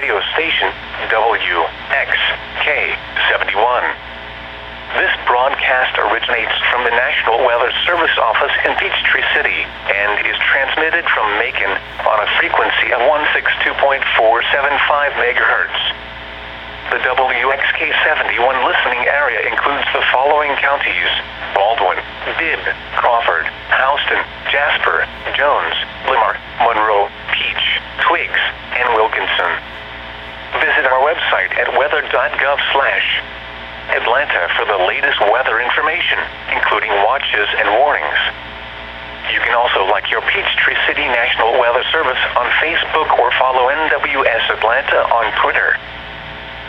radio station, WXK71. This broadcast originates from the National Weather Service office in Peachtree City and is transmitted from Macon on a frequency of 162.475 megahertz. The WXK71 listening area includes the following counties: Baldwin, Bibb, Crawford, Houston, Jasper, Jones, Limar, Monroe, Peach, Twiggs, and Wilkinson. Visit our website at weather.gov/Atlanta for the latest weather information, including watches and warnings. You can also like your Peachtree City National Weather Service on Facebook or follow NWS Atlanta on Twitter.